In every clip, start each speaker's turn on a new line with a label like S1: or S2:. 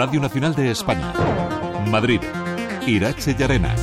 S1: Radio Nacional de España. Madrid. Irache Llarena.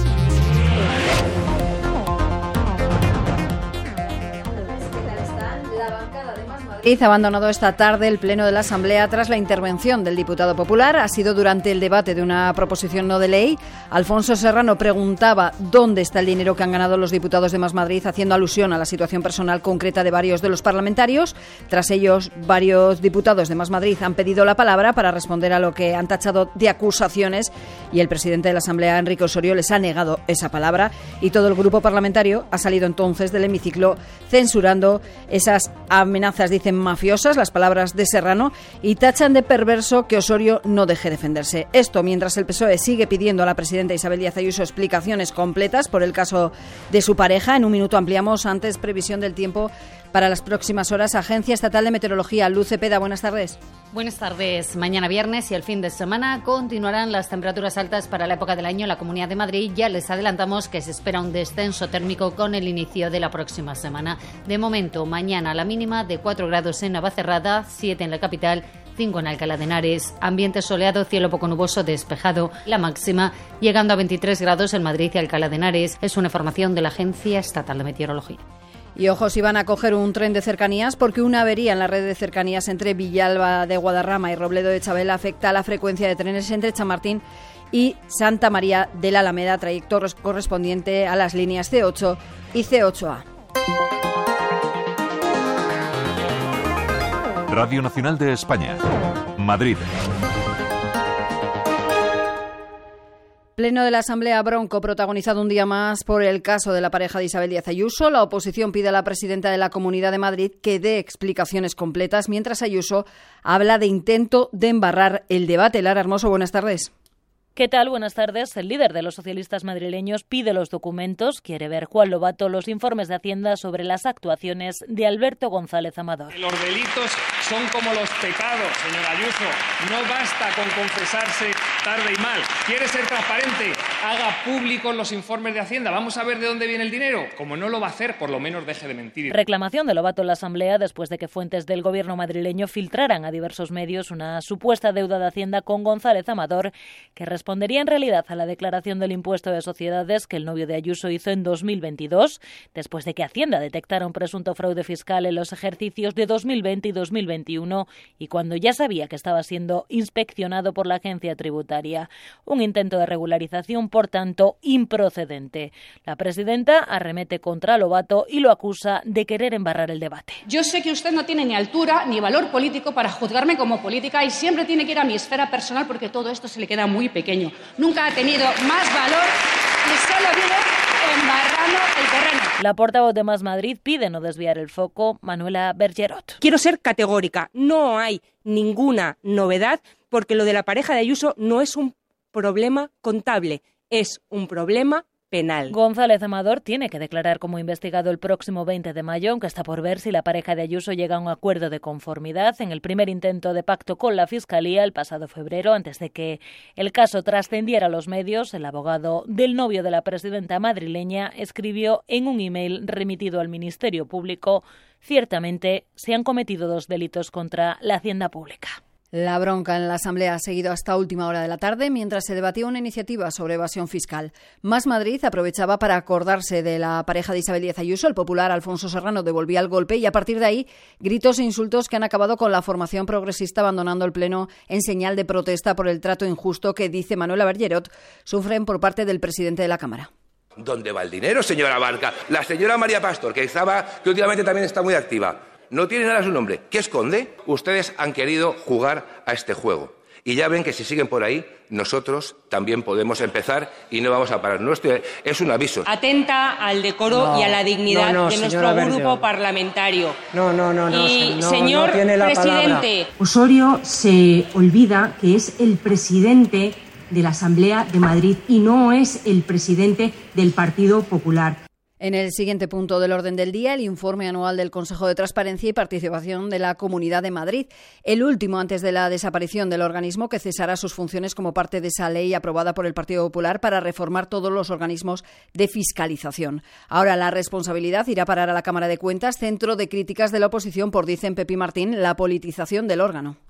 S2: Ha abandonado esta tarde el Pleno de la Asamblea tras la intervención del diputado popular. Ha sido durante el debate de una proposición no de ley. Alfonso Serrano preguntaba dónde está el dinero que han ganado los diputados de Más Madrid, haciendo alusión a la situación personal concreta de varios de los parlamentarios. Tras ellos, varios diputados de Más Madrid han pedido la palabra para responder a lo que han tachado de acusaciones, y el presidente de la Asamblea, Enrique Osorio, les ha negado esa palabra, y todo el grupo parlamentario ha salido entonces del hemiciclo censurando esas amenazas, dicen, mafiosas, las palabras de Serrano, y tachan de perverso que Osorio no deje defenderse. Esto mientras el PSOE sigue pidiendo a la presidenta Isabel Díaz Ayuso explicaciones completas por el caso de su pareja. En un minuto ampliamos. Antes, previsión del tiempo para las próximas horas. Agencia Estatal de Meteorología, Luz Cepeda, buenas tardes.
S3: Buenas tardes. Mañana viernes y el fin de semana continuarán las temperaturas altas para la época del año en la Comunidad de Madrid. Ya les adelantamos que se espera un descenso térmico con el inicio de la próxima semana. De momento, mañana la mínima de 4 grados en Navacerrada, 7 en la capital, 5 en Alcalá de Henares, ambiente soleado, cielo poco nuboso, despejado, la máxima llegando a 23 grados en Madrid y Alcalá de Henares. Es una información de la Agencia Estatal de Meteorología.
S2: Y ojo si van a coger un tren de cercanías, porque una avería en la red de cercanías entre Villalba de Guadarrama y Robledo de Chabela afecta a la frecuencia de trenes entre Chamartín y Santa María de la Alameda, trayecto correspondiente a las líneas C8 y C8A.
S1: Radio Nacional de España. Madrid.
S2: Pleno de la Asamblea bronco, protagonizado un día más por el caso de la pareja de Isabel Díaz Ayuso. La oposición pide a la presidenta de la Comunidad de Madrid que dé explicaciones completas, mientras Ayuso habla de intento de embarrar el debate. Lara Hermoso, buenas tardes.
S4: ¿Qué tal? Buenas tardes. El líder de los socialistas madrileños pide los documentos. Quiere ver Juan Lobato los informes de Hacienda sobre las actuaciones de Alberto González Amador.
S5: Los delitos son como los pecados, señora Ayuso. No basta con confesarse tarde y mal. ¿Quiere ser transparente? Haga públicos los informes de Hacienda. Vamos a ver de dónde viene el dinero. Como no lo va a hacer, por lo menos deje de mentir.
S4: Reclamación de Lobato en la Asamblea después de que fuentes del gobierno madrileño filtraran a diversos medios una supuesta deuda de Hacienda con González Amador, que respondería en realidad a la declaración del impuesto de sociedades que el novio de Ayuso hizo en 2022, después de que Hacienda detectara un presunto fraude fiscal en los ejercicios de 2020 y 2021, y cuando ya sabía que estaba siendo inspeccionado por la agencia tributaria. Un intento de regularización, por tanto, improcedente. La presidenta arremete contra Lobato y lo acusa de querer embarrar el debate.
S6: Yo sé que usted no tiene ni altura ni valor político para juzgarme como política y siempre tiene que ir a mi esfera personal porque todo esto se le queda muy pequeño. Nunca ha tenido más valor y solo vive embarrando el terreno.
S4: La portavoz de Más Madrid pide no desviar el foco, Manuela Bergerot.
S7: Quiero ser categórica, no hay ninguna novedad porque lo de la pareja de Ayuso no es un problema contable, es un problema penal.
S4: González Amador tiene que declarar como investigado el próximo 20 de mayo, aunque está por ver si la pareja de Ayuso llega a un acuerdo de conformidad. En el primer intento de pacto con la Fiscalía el pasado febrero, antes de que el caso trascendiera a los medios, el abogado del novio de la presidenta madrileña escribió en un email remitido al Ministerio Público: ciertamente se han cometido 2 delitos contra la hacienda pública.
S2: La bronca en la Asamblea ha seguido hasta última hora de la tarde mientras se debatía una iniciativa sobre evasión fiscal. Más Madrid aprovechaba para acordarse de la pareja de Isabel Díaz Ayuso. El popular Alfonso Serrano devolvía el golpe y a partir de ahí gritos e insultos que han acabado con la formación progresista abandonando el Pleno en señal de protesta por el trato injusto que, dice Manuela Bergerot, sufren por parte del presidente de la Cámara.
S8: ¿Dónde va el dinero, señora Barca? La señora María Pastor, que últimamente también está muy activa. No tiene nada a su nombre. ¿Qué esconde? Ustedes han querido jugar a este juego. Y ya ven que si siguen por ahí, nosotros también podemos empezar y no vamos a parar. Es un aviso.
S7: Atenta al decoro y a la dignidad de nuestro grupo parlamentario. Señor
S9: tiene la
S7: presidente.
S9: Palabra. Osorio se olvida que es el presidente de la Asamblea de Madrid y no es el presidente del Partido Popular.
S2: En el siguiente punto del orden del día, el informe anual del Consejo de Transparencia y Participación de la Comunidad de Madrid, el último antes de la desaparición del organismo que cesará sus funciones como parte de esa ley aprobada por el Partido Popular para reformar todos los organismos de fiscalización. Ahora la responsabilidad irá a parar a la Cámara de Cuentas, centro de críticas de la oposición por, dicen Pepi Martín, la politización del órgano.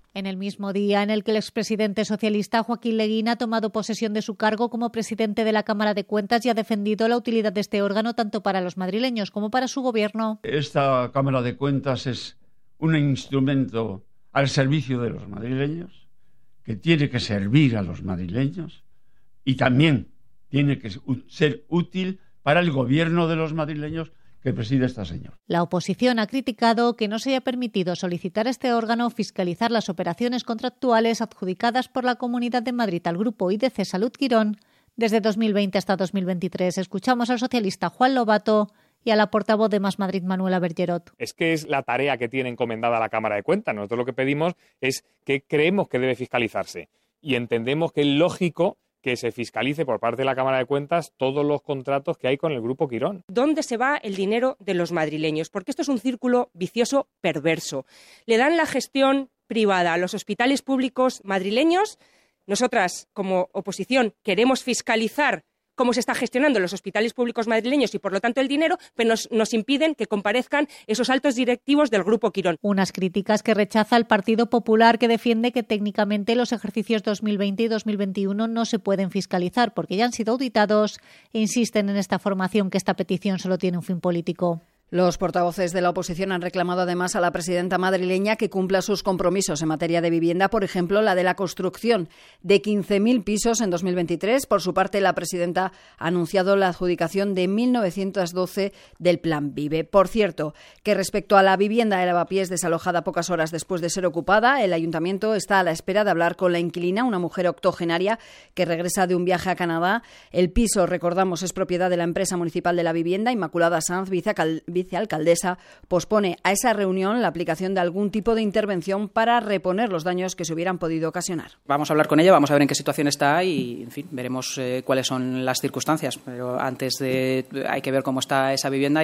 S10: En el mismo día en el que el expresidente socialista Joaquín Leguín ha tomado posesión de su cargo como presidente de la Cámara de Cuentas y ha defendido la utilidad de este órgano tanto para los madrileños como para su gobierno.
S11: Esta Cámara de Cuentas es un instrumento al servicio de los madrileños, que tiene que servir a los madrileños y también tiene que ser útil para el gobierno de los madrileños que preside esta señora.
S10: La oposición ha criticado que no se haya permitido solicitar a este órgano fiscalizar las operaciones contractuales adjudicadas por la Comunidad de Madrid al Grupo IDC Salud Quirón desde 2020 hasta 2023. Escuchamos al socialista Juan Lobato y a la portavoz de Más Madrid, Manuela Bergerot.
S12: Es que es la tarea que tiene encomendada la Cámara de Cuentas. Nosotros lo que pedimos es que creemos que debe fiscalizarse y entendemos que es lógico que se fiscalice por parte de la Cámara de Cuentas todos los contratos que hay con el Grupo Quirón.
S7: ¿Dónde se va el dinero de los madrileños? Porque esto es un círculo vicioso perverso. Le dan la gestión privada a los hospitales públicos madrileños. Nosotras, como oposición, queremos fiscalizar cómo se está gestionando los hospitales públicos madrileños y, por lo tanto, el dinero, pero nos impiden que comparezcan esos altos directivos del Grupo Quirón.
S10: Unas críticas que rechaza el Partido Popular, que defiende que técnicamente los ejercicios 2020 y 2021 no se pueden fiscalizar porque ya han sido auditados e insisten en esta formación que esta petición solo tiene un fin político.
S2: Los portavoces de la oposición han reclamado además a la presidenta madrileña que cumpla sus compromisos en materia de vivienda, por ejemplo, la de la construcción de 15.000 pisos en 2023. Por su parte, la presidenta ha anunciado la adjudicación de 1.912 del Plan Vive. Por cierto, que respecto a la vivienda de Lavapiés desalojada pocas horas después de ser ocupada, el ayuntamiento está a la espera de hablar con la inquilina, una mujer octogenaria que regresa de un viaje a Canadá. El piso, recordamos, es propiedad de la empresa municipal de la vivienda. Inmaculada Sanz, vicealcaldesa, pospone a esa reunión la aplicación de algún tipo de intervención para reponer los daños que se hubieran podido ocasionar.
S13: Vamos a hablar con ella, vamos a ver en qué situación está y, en fin, veremos cuáles son las circunstancias. Pero antes hay que ver cómo está esa vivienda, hay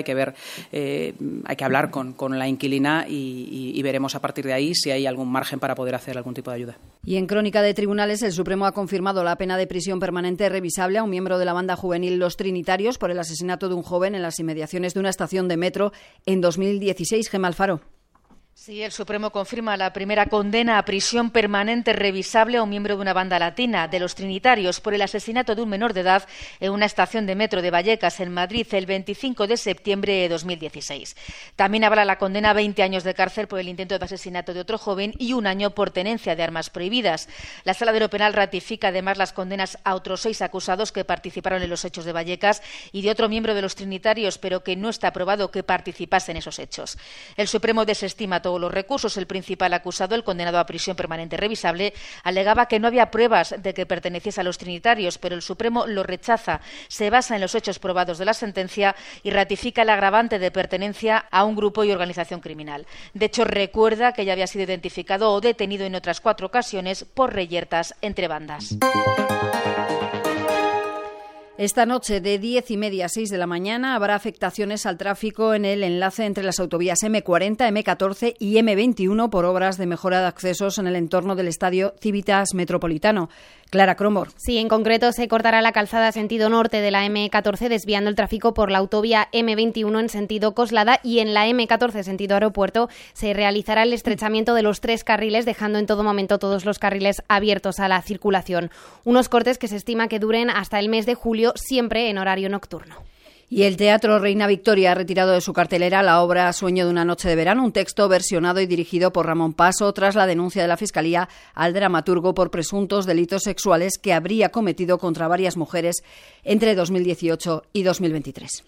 S13: que hablar con la inquilina y veremos a partir de ahí si hay algún margen para poder hacer algún tipo de ayuda.
S2: Y en crónica de tribunales, el Supremo ha confirmado la pena de prisión permanente revisable a un miembro de la banda juvenil Los Trinitarios por el asesinato de un joven en las inmediaciones de una estación de metro en 2016. Gemma Alfaro.
S14: Sí, el Supremo confirma la primera condena a prisión permanente revisable a un miembro de una banda latina, de Los Trinitarios, por el asesinato de un menor de edad en una estación de metro de Vallecas, en Madrid, el 25 de septiembre de 2016. También habrá la condena a 20 años de cárcel por el intento de asesinato de otro joven y 1 año por tenencia de armas prohibidas. La Sala de lo Penal ratifica además las condenas a otros 6 acusados que participaron en los hechos de Vallecas y de otro miembro de Los Trinitarios, pero que no está probado que participase en esos hechos. El Supremo desestima todos los recursos. El principal acusado, el condenado a prisión permanente revisable, alegaba que no había pruebas de que perteneciese a Los Trinitarios, pero el Supremo lo rechaza. Se basa en los hechos probados de la sentencia y ratifica el agravante de pertenencia a un grupo y organización criminal. De hecho, recuerda que ya había sido identificado o detenido en otras 4 ocasiones por reyertas entre bandas.
S2: Esta noche, de 10:30 a 6 de la mañana, habrá afectaciones al tráfico en el enlace entre las autovías M40, M14 y M21 por obras de mejora de accesos en el entorno del Estadio Civitas Metropolitano. Clara Cromor.
S15: Sí, en concreto se cortará la calzada sentido norte de la M14, desviando el tráfico por la autovía M21 en sentido Coslada, y en la M14 sentido aeropuerto se realizará el estrechamiento de los 3 carriles, dejando en todo momento todos los carriles abiertos a la circulación. Unos cortes que se estima que duren hasta el mes de julio, siempre en horario nocturno.
S2: Y el Teatro Reina Victoria ha retirado de su cartelera la obra Sueño de una noche de verano, un texto versionado y dirigido por Ramón Paso tras la denuncia de la Fiscalía al dramaturgo por presuntos delitos sexuales que habría cometido contra varias mujeres entre 2018 y 2023.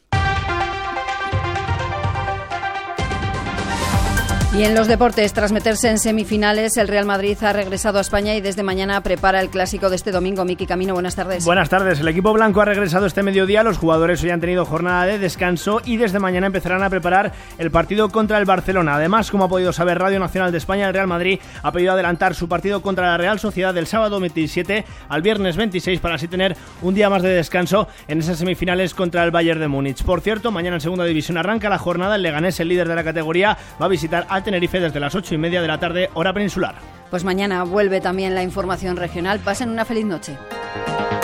S2: Y en los deportes, tras meterse en semifinales, el Real Madrid ha regresado a España y desde mañana prepara el clásico de este domingo. Miki Camino, buenas tardes.
S16: Buenas tardes. El equipo blanco ha regresado este mediodía. Los jugadores hoy han tenido jornada de descanso y desde mañana empezarán a preparar el partido contra el Barcelona. Además, como ha podido saber Radio Nacional de España, el Real Madrid ha pedido adelantar su partido contra la Real Sociedad del sábado 27 al viernes 26 para así tener un día más de descanso en esas semifinales contra el Bayern de Múnich. Por cierto, mañana en segunda división arranca la jornada. El Leganés, el líder de la categoría, va a visitar a Tenerife desde las 8:30 de la tarde, hora peninsular.
S2: Pues mañana vuelve también la información regional. Pasen una feliz noche.